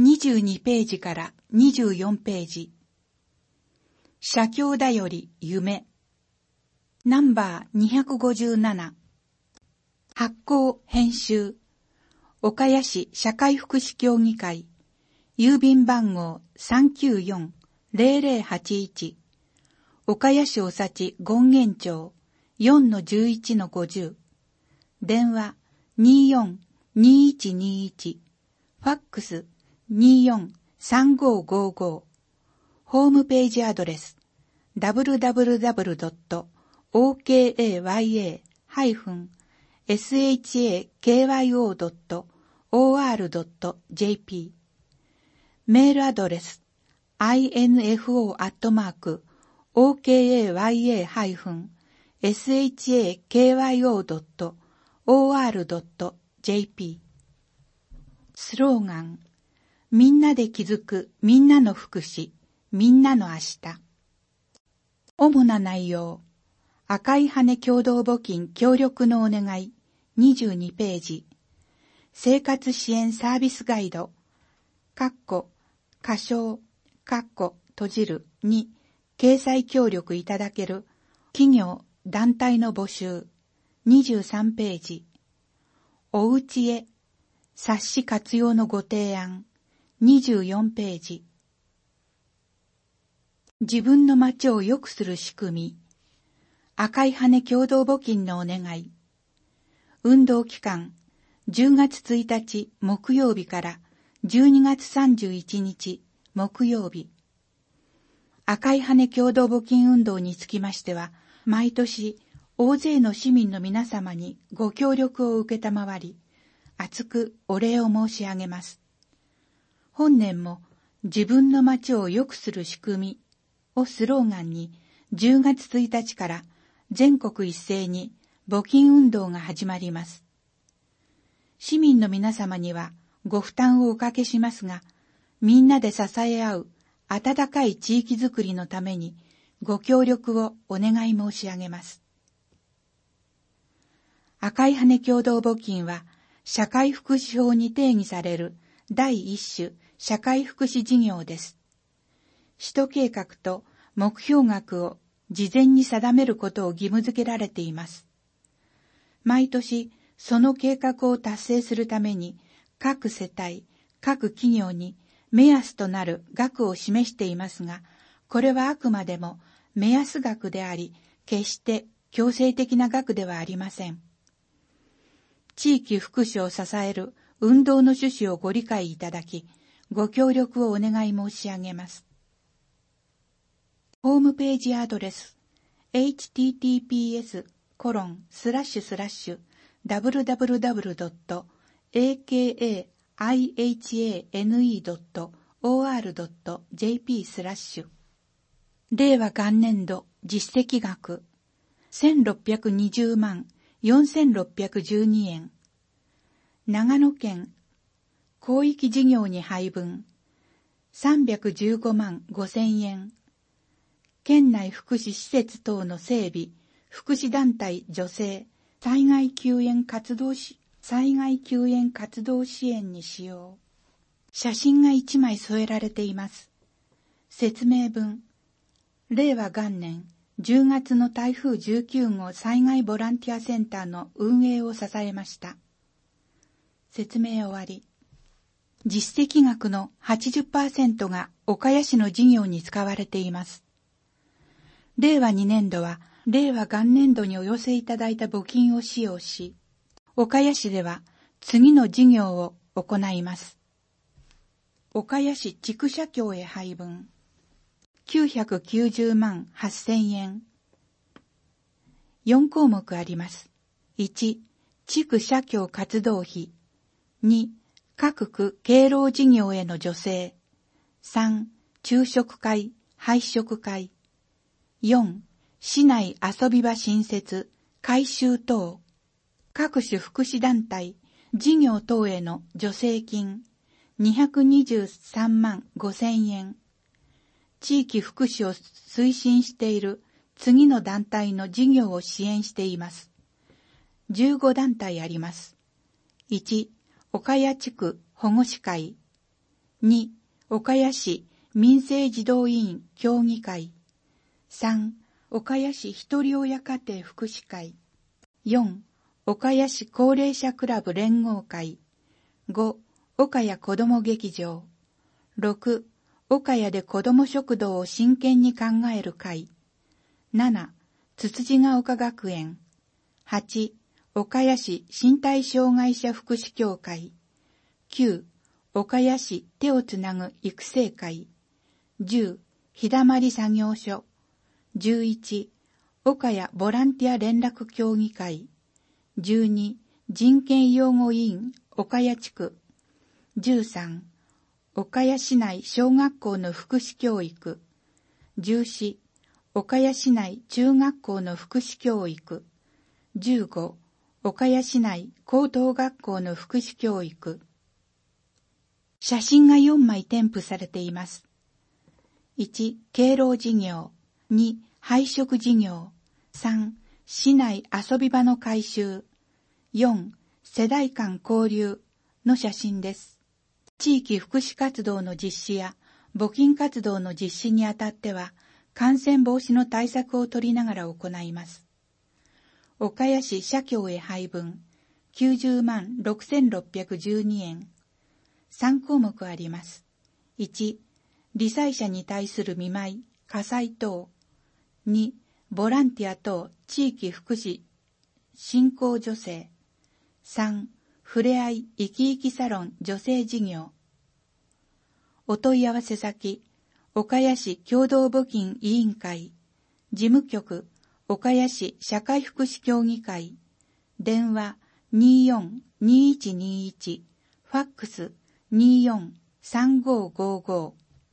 22ページから24ページ。写経だより夢。ナンバー257。発行編集。岡谷市社会福祉協議会。郵便番号394-0081。岡谷市おさち権現町 4-11-50。電話24-2121。ファックス24-3555。ホームページアドレス www.okaya-shakyo.or.jp。 メールアドレス info@okaya-shakyo.or.jp。 スローガン、みんなで気づくみんなの福祉、みんなの明日。主な内容、赤い羽共同募金協力のお願い22ページ。生活支援サービスガイド、括弧、仮称、括弧、閉じるに掲載協力いただける企業、団体の募集23ページ。おうちへ、冊子活用のご提案24ページ。自分の街を良くする仕組み、赤い羽共同募金のお願い。運動期間、10月1日木曜日から12月31日木曜日。赤い羽共同募金運動につきましては、毎年大勢の市民の皆様にご協力を受けたまわり、厚くお礼を申し上げます。本年も自分の街を良くする仕組みをスローガンに10月1日から全国一斉に募金運動が始まります。市民の皆様にはご負担をおかけしますが、みんなで支え合う温かい地域づくりのためにご協力をお願い申し上げます。赤い羽共同募金は社会福祉法に定義される第一種社会福祉事業です。使途計画と目標額を事前に定めることを義務付けられています。毎年その計画を達成するために各世帯、各企業に目安となる額を示していますが、これはあくまでも目安額であり、決して強制的な額ではありません。地域福祉を支える運動の趣旨をご理解いただき、ご協力をお願い申し上げます。ホームページアドレス https://www.akayahane.or.jp/ 令和元年度実績額1620万4612円。長野県広域事業に配分315万5000円。県内福祉施設等の整備、福祉団体女性、災害救援活動支援に使用。写真が1枚添えられています。説明文。令和元年10月の台風19号災害ボランティアセンターの運営を支えました。説明終わり。実績額の 80% が岡谷市の事業に使われています。令和2年度は令和元年度にお寄せいただいた募金を使用し、岡谷市では次の事業を行います。岡谷市地区社協へ配分990万8000円。4項目あります。1、地区社協活動費。2、各区敬老事業への助成。3、昼食会、配食会。4、市内遊び場新設、改修等。各種福祉団体、事業等への助成金、223万5000円。地域福祉を推進している次の団体の事業を支援しています。15団体あります。1、岡谷地区保護司会。 2、岡谷市民生児童委員協議会。3、岡谷市ひとり親家庭福祉会。4、岡谷市高齢者クラブ連合会。5、岡谷子ども劇場。6、岡谷で子ども食堂を真剣に考える会。7、つつじが丘学園。8、岡谷市身体障害者福祉協会。9、岡谷市手をつなぐ育成会。10、日だまり作業所。11、岡谷ボランティア連絡協議会。12、人権擁護委員岡谷地区。13、岡谷市内小学校の福祉教育。14、岡谷市内中学校の福祉教育。15、岡谷市内高等学校の福祉教育。写真が4枚添付されています。1、敬老事業。2、配食事業。3、市内遊び場の改修。4、世代間交流の写真です。地域福祉活動の実施や募金活動の実施にあたっては、感染防止の対策を取りながら行います。岡谷市社協へ配分、90万6612円。3項目あります。1、罹災者に対する見舞い、火災等。2、ボランティア等地域福祉、振興助成。3、ふれあい生き生きサロン女性事業。お問い合わせ先、岡谷市共同募金委員会、事務局、岡谷市社会福祉協議会、電話24-2121、ファックス24-3555。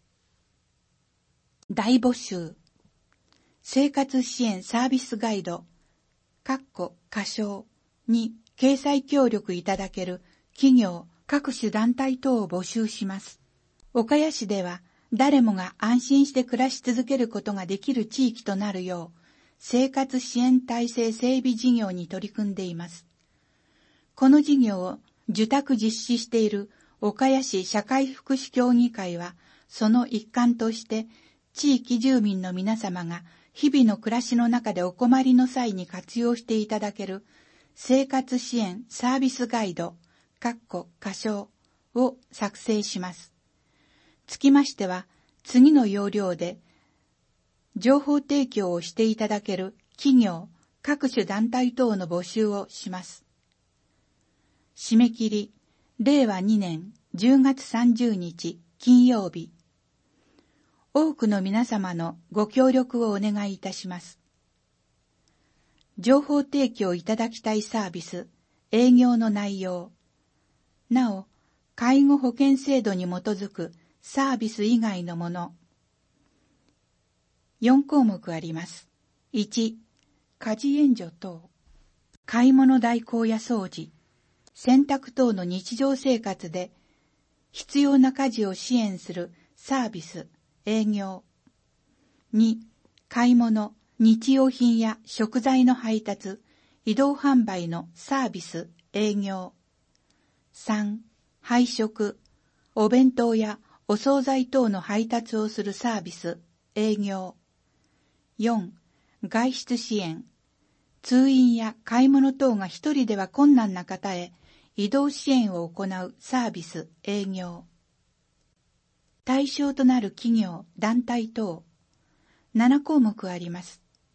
大募集。生活支援サービスガイド、括章に掲載協力いただける企業、各種団体等を募集します。岡谷市では誰もが安心して暮らし続けることができる地域となるよう、生活支援体制整備事業に取り組んでいます。この事業を受託実施している岡谷市社会福祉協議会は、その一環として地域住民の皆様が日々の暮らしの中でお困りの際に活用していただける生活支援サービスガイド、括章を作成します。つきましては、次の要領で情報提供をしていただける企業、各種団体等の募集をします。締め切り、令和2年10月30日金曜日。多くの皆様のご協力をお願いいたします。情報提供いただきたいサービス、営業の内容。なお、介護保険制度に基づくサービス以外のもの。4項目あります。1、家事援助等。買い物代行や掃除、洗濯等の日常生活で必要な家事を支援するサービス、営業。2、買い物、日用品や食材の配達、移動販売のサービス、営業。3、配食、お弁当やお惣菜等の配達をするサービス、営業。4、外出支援、通院や買い物等が一人では困難な方へ移動支援を行うサービス、営業。対象となる企業、団体等。7項目あります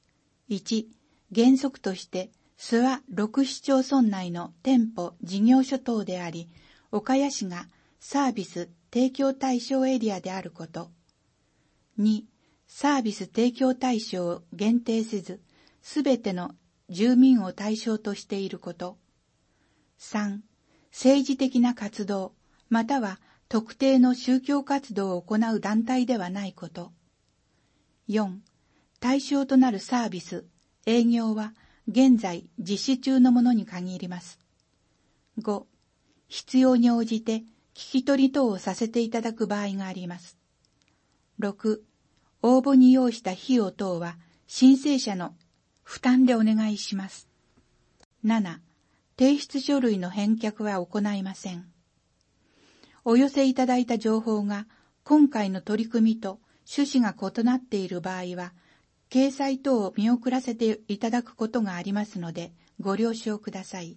。1、原則として諏訪6市町村内の店舗、事業所等であり、岡谷市がサービス提供対象エリアであること。2、サービス提供対象を限定せず、すべての住民を対象としていること。3、政治的な活動、または特定の宗教活動を行う団体ではないこと。4、対象となるサービス、営業は現在実施中のものに限ります。5、必要に応じて聞き取り等をさせていただく場合があります。6、応募に要した費用等は申請者の負担でお願いします。7、提出書類の返却は行いません。 お寄せいただいた情報が今回の取り組みと趣旨が異なっている場合は、掲載等を見送らせていただくことがありますので、ご了承ください。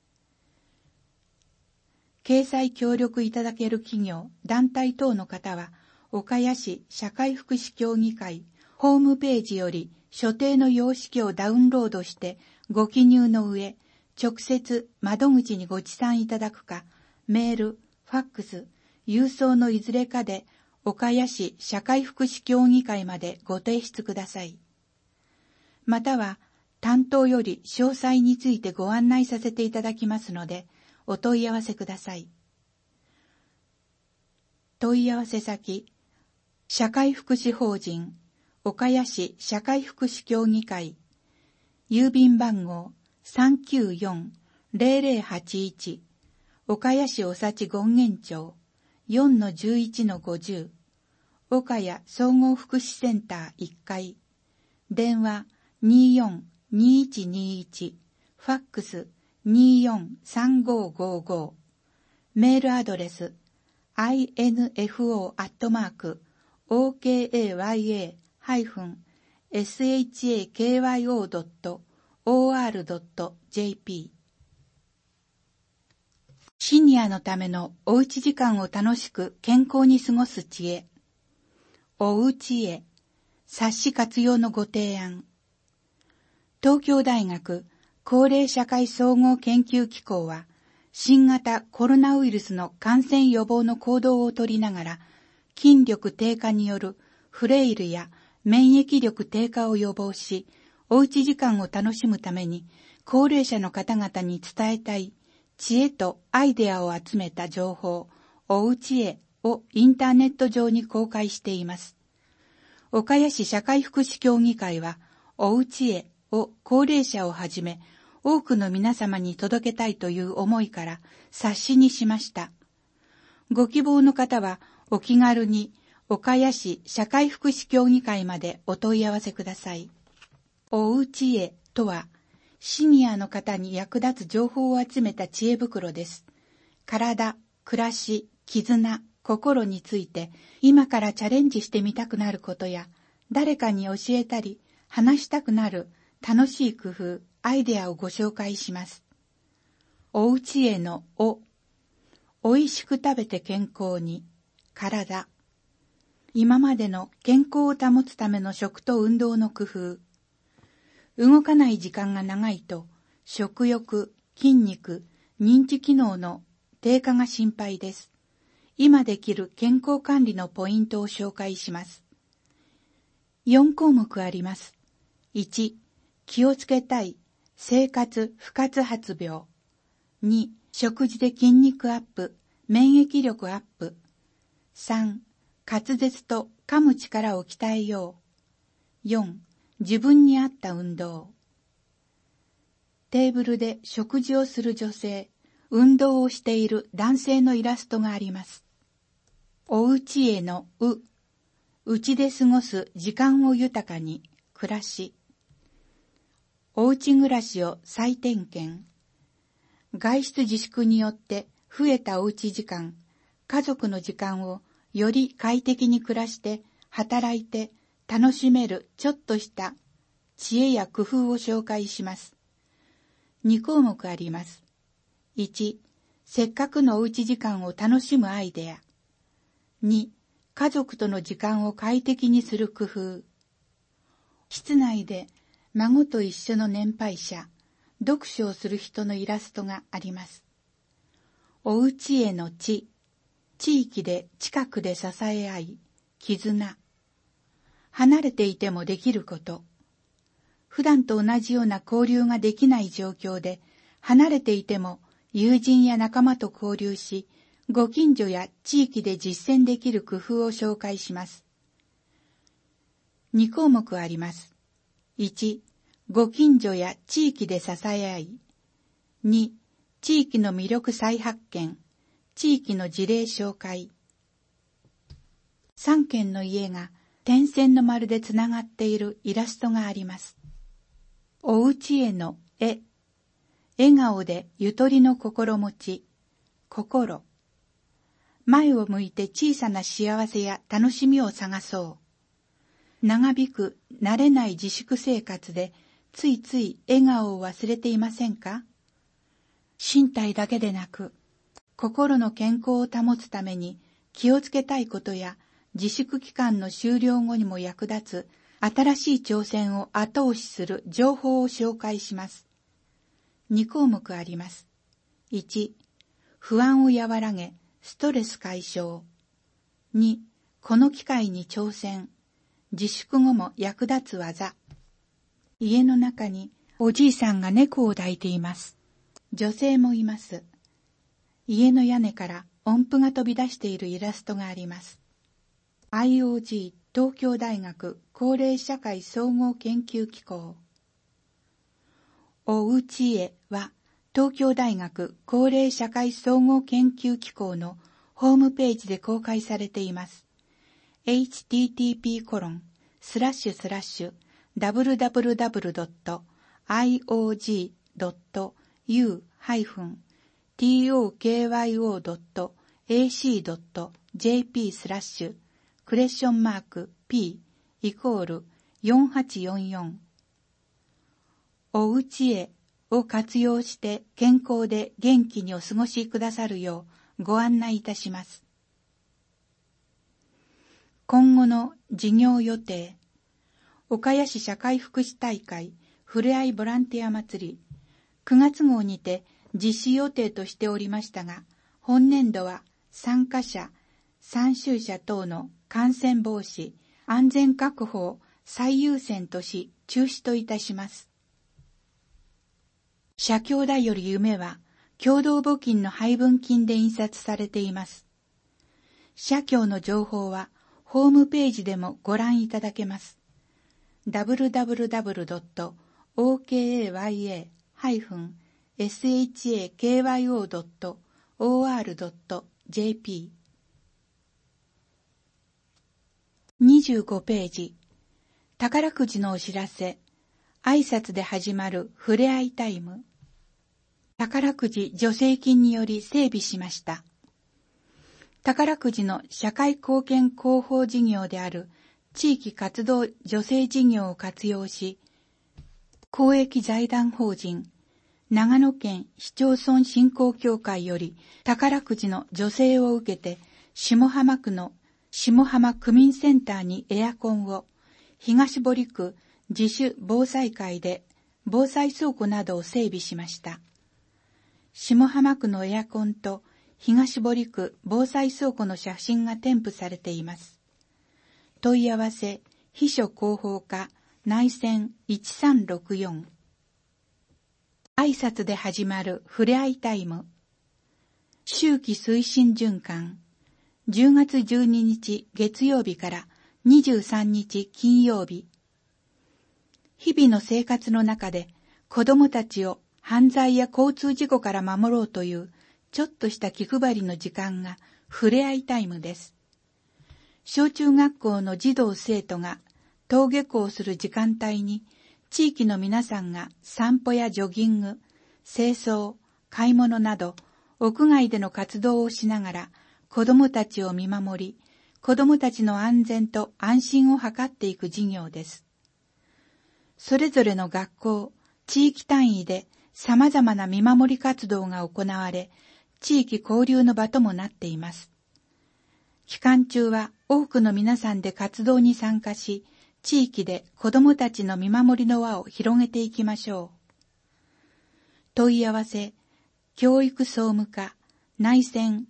掲載協力いただける企業、団体等の方は、岡谷市社会福祉協議会ホームページより所定の様式をダウンロードしてご記入の上、直接窓口にご持参いただくか、メール、ファックス、郵送のいずれかで岡谷市社会福祉協議会までご提出ください。または、担当より詳細についてご案内させていただきますので、お問い合わせください。問い合わせ先、社会福祉法人岡谷市社会福祉協議会、郵便番号 394-0081 岡谷市おさち権現町 4-11-50 岡谷総合福祉センター1階、電話24-2121、ファックス24-3555、メールアドレス info@shakyo.or.jp。 シニアのためのおうち時間を楽しく健康に過ごす知恵、おうちへ冊子活用のご提案。東京大学高齢社会総合研究機構は、新型コロナウイルスの感染予防の行動をとりながら、筋力低下によるフレイルや免疫力低下を予防し、おうち時間を楽しむために、高齢者の方々に伝えたい知恵とアイデアを集めた情報、おうちへをインターネット上に公開しています。岡谷市社会福祉協議会は、おうちへを高齢者をはじめ、多くの皆様に届けたいという思いから冊子にしました。ご希望の方はお気軽に岡谷市社会福祉協議会までお問い合わせください。おうちへとは、シニアの方に役立つ情報を集めた知恵袋です。体、暮らし、絆、心について今からチャレンジしてみたくなることや、誰かに教えたり話したくなる楽しい工夫、アイデアをご紹介します。おうちへのおいしく食べて健康に、体。今までの健康を保つための食と運動の工夫。動かない時間が長いと、食欲、筋肉、認知機能の低下が心配です。今できる健康管理のポイントを紹介します。4項目あります。1、気をつけたい生活不活発病。2、食事で筋肉アップ、免疫力アップ。3、滑舌と噛む力を鍛えよう。4、自分に合った運動。テーブルで食事をする女性、運動をしている男性のイラストがあります。おうちへのうちで過ごす時間を豊かに、暮らし。おうち暮らしを再点検。外出自粛によって増えたおうち時間、家族の時間をより快適に暮らして働いて楽しめるちょっとした知恵や工夫を紹介します。2項目あります。1、せっかくのおうち時間を楽しむアイデア。2、家族との時間を快適にする工夫。室内で孫と一緒の年配者、読書をする人のイラストがあります。おうちへの地域で近くで支え合い、絆。離れていてもできること。普段と同じような交流ができない状況で、離れていても友人や仲間と交流し、ご近所や地域で実践できる工夫を紹介します。2項目あります。1、ご近所や地域で支え合い。2、地域の魅力再発見、地域の事例紹介。3軒の家が点線の丸でつながっているイラストがあります。おうちへの笑顔でゆとりの心持ち、心。 前を向いて小さな幸せや楽しみを探そう。長引く慣れない自粛生活でついつい笑顔を忘れていませんか？身体だけでなく、心の健康を保つために気をつけたいことや自粛期間の終了後にも役立つ新しい挑戦を後押しする情報を紹介します。2項目あります。1、不安を和らげ、ストレス解消。2、この機会に挑戦。自粛後も役立つ技。家の中におじいさんが猫を抱いています。女性もいます。家の屋根から音符が飛び出しているイラストがあります。IOG 東京大学高齢社会総合研究機構。おうちへは東京大学高齢社会総合研究機構のホームページで公開されています。http://www.iog.yu-tokyo.ac.jp/p=4844おうちへを活用して健康で元気にお過ごしくださるようご案内いたします。今後の事業予定。岡谷市社会福祉大会ふれあいボランティア祭り9月号にて実施予定としておりましたが、本年度は参加者、参集者等の感染防止、安全確保を最優先とし中止といたします。社協だより夢は共同募金の配分金で印刷されています。社協の情報はホームページでもご覧いただけます。www.okaya-shakyo.or.jp 25ページ。宝くじのお知らせ。挨拶で始まるふれあいタイム。宝くじ助成金により整備しました。宝くじの社会貢献広報事業である地域活動助成事業を活用し、公益財団法人長野県市町村振興協会より宝くじの助成を受けて、下浜区の下浜区民センターにエアコンを、東堀区自主防災会で防災倉庫などを整備しました。下浜区のエアコンと東堀区防災倉庫の写真が添付されています。問い合わせ、秘書広報課内線1364。挨拶で始まるふれあいタイム。秋季推進循環。10月12日月曜日から23日金曜日。日々の生活の中で子どもたちを犯罪や交通事故から守ろうというちょっとした気配りの時間がふれあいタイムです。小中学校の児童生徒が登下校する時間帯に地域の皆さんが散歩やジョギング、清掃、買い物など屋外での活動をしながら子どもたちを見守り、子どもたちの安全と安心を図っていく事業です。それぞれの学校、地域単位で様々な見守り活動が行われ、地域交流の場ともなっています。期間中は多くの皆さんで活動に参加し、地域で子どもたちの見守りの輪を広げていきましょう。問い合わせ、教育総務課内線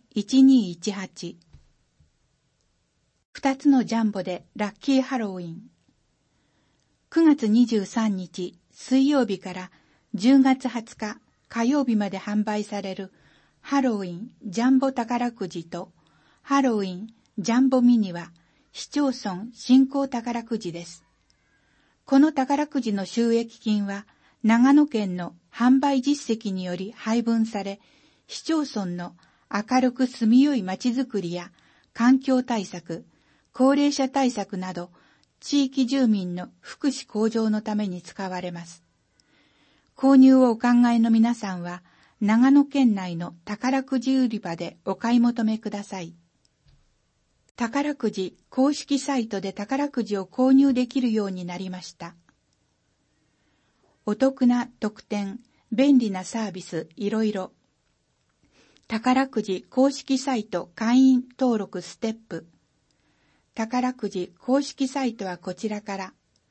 1218。2つのジャンボでラッキーハロウィン。9月23日水曜日から10月20日火曜日まで販売されるハロウィンジャンボ宝くじとハロウィンジャンボミニは市町村振興宝くじです。この宝くじの収益金は長野県の販売実績により配分され、市町村の明るく住みよいまちづくりや環境対策、高齢者対策など地域住民の福祉向上のために使われます。購入をお考えの皆さんは長野県内の宝くじ売り場でお買い求めください。 宝くじ公式サイトで宝くじを購入できるようになりました。お得な特典、便利なサービス、いろいろ。宝くじ公式サイト会員登録ステップ。宝くじ公式サイトはこちらから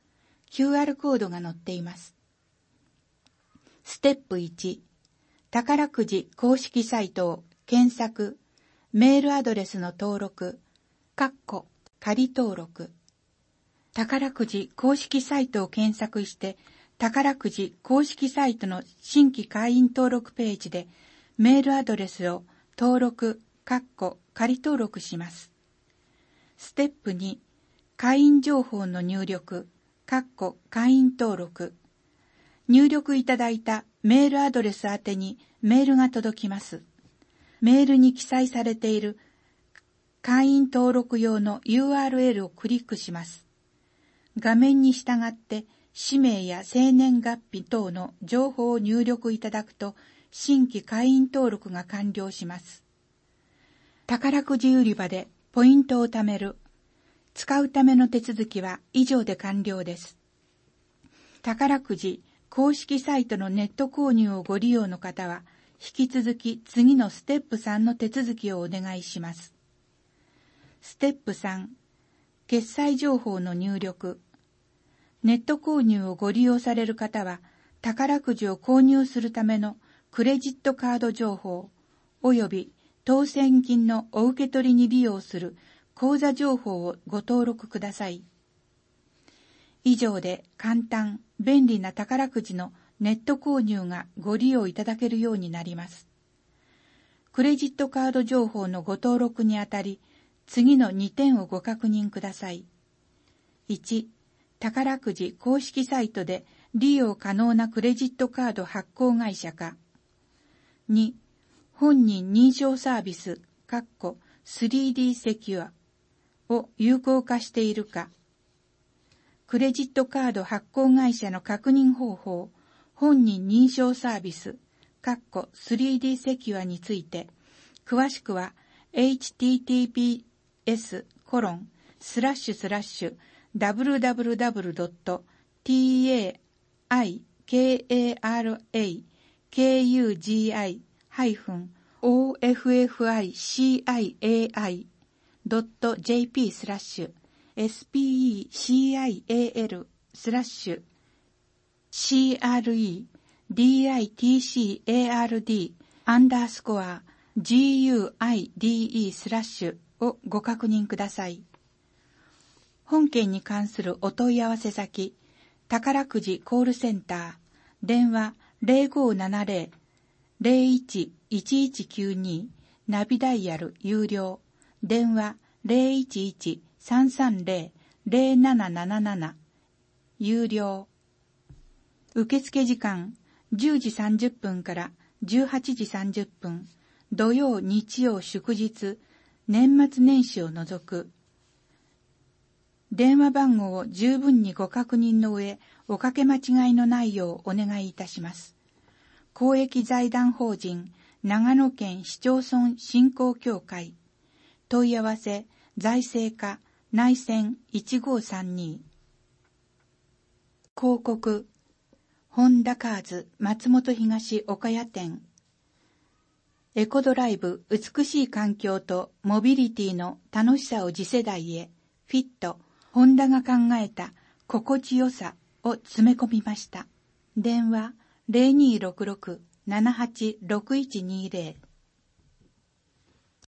QR コードが載っています。ステップ1、宝くじ公式サイトを検索、メールアドレスの登録、仮登録。宝くじ公式サイトを検索して、宝くじ公式サイトの新規会員登録ページでメールアドレスを登録、仮登録します。ステップ2、会員情報の入力、会員登録。入力いただいたメールアドレス宛てにメールが届きます。メールに記載されている会員登録用の URL をクリックします。画面に従って氏名や生年月日等の情報を入力いただくと新規会員登録が完了します。宝くじ売り場でポイントを貯める。使うための手続きは以上で完了です。宝くじ公式サイトのネット購入をご利用の方は、引き続き次のステップ3の手続きをお願いします。ステップ3、決済情報の入力。ネット購入をご利用される方は、宝くじを購入するためのクレジットカード情報、および当選金のお受け取りに利用する口座情報をご登録ください。以上で簡単、便利な宝くじのネット購入がご利用いただけるようになります。クレジットカード情報のご登録にあたり、次の2点をご確認ください。1、宝くじ公式サイトで利用可能なクレジットカード発行会社か。2、本人認証サービス、3D セキュアを有効化しているか。クレジットカード発行会社の確認方法、本人認証サービス、3D セキュアについて、詳しくは https://www.special-card.jp/SPECIAL/GUIDE/ をご確認ください。本件に関するお問い合わせ先、宝くじコールセンター、電話0570-011192、ナビダイヤル有料、電話011-330-0777、有料。受付時間10時30分から18時30分、土曜日曜祝日、年末年始を除く。電話番号を十分にご確認の上、おかけ間違いのないようお願いいたします。公益財団法人長野県市町村振興協会、問い合わせ財政課内線1532。広告、本田カーズ松本東岡谷店。エコドライブ美しい環境とモビリティの楽しさを次世代へ、フィット、ホンダが考えた心地よさを詰め込みました。電話0266-786120